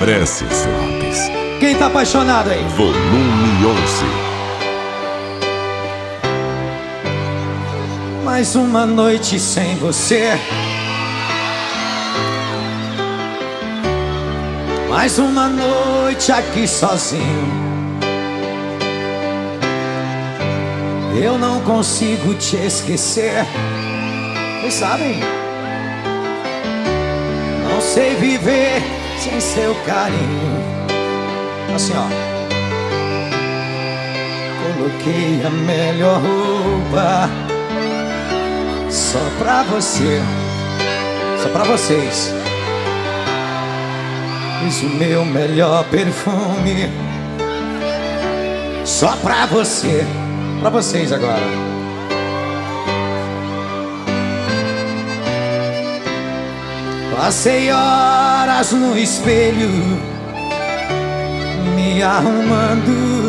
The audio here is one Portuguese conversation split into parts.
Francis Lopes. Quem tá apaixonado aí? Volume 11. Mais uma noite sem você. Mais uma noite aqui sozinho. Eu não consigo te esquecer. Vocês sabem? Não sei viver sem seu carinho. Assim, ó. Coloquei a melhor roupa só pra você, só pra vocês. Fiz o meu melhor perfume só pra você, pra vocês agora. Passei horas no espelho me arrumando.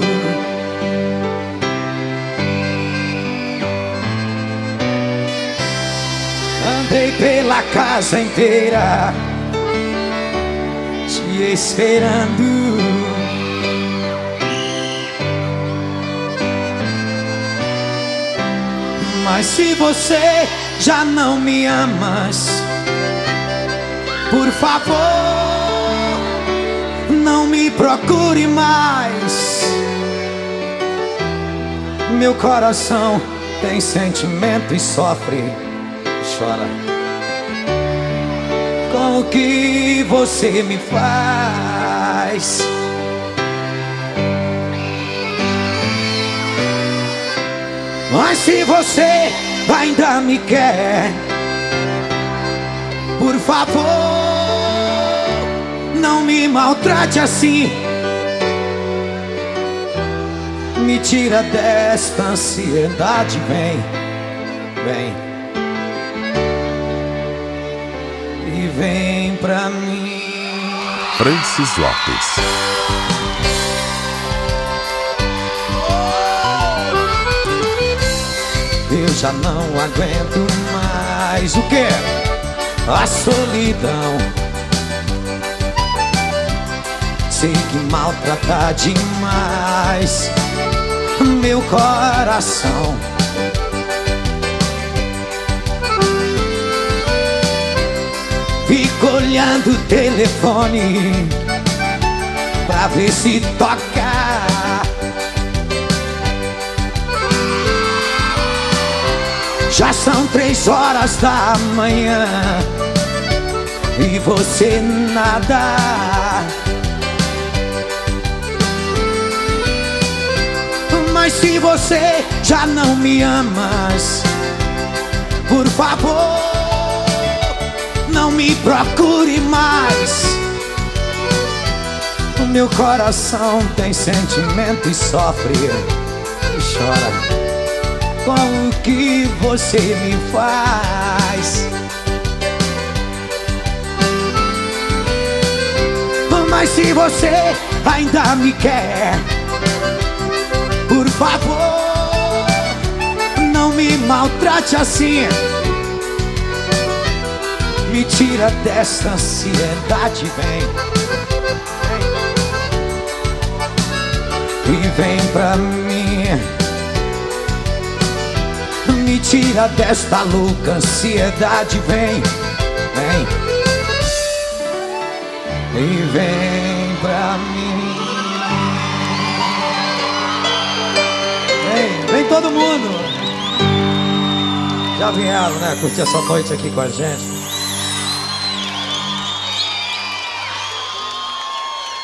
Andei pela casa inteira te esperando. Mas se você já não me amas, por favor, não me procure mais. Meu coração tem sentimento e sofre, chora com o que você me faz. Mas se você ainda me quer, por favor, não me maltrate assim. Me tira desta ansiedade, vem, vem. E vem pra mim. Francis Lopes. Eu já não aguento mais o quê? A solidão. Sei que maltrata demais meu coração. Fico olhando o telefone pra ver se toca. Já são 3 horas da manhã e você nada. Mas se você já não me amas, por favor, não me procure mais. O meu coração tem sentimento e sofre e chora com o que você me faz. Mas se você ainda me quer, por favor, não me maltrate assim. Me tira desta ansiedade, vem, vem. E vem pra mim. Me tira desta louca ansiedade, vem, vem. E vem pra mim. Vem todo mundo. Já vieram, né? Curtir essa noite aqui com a gente.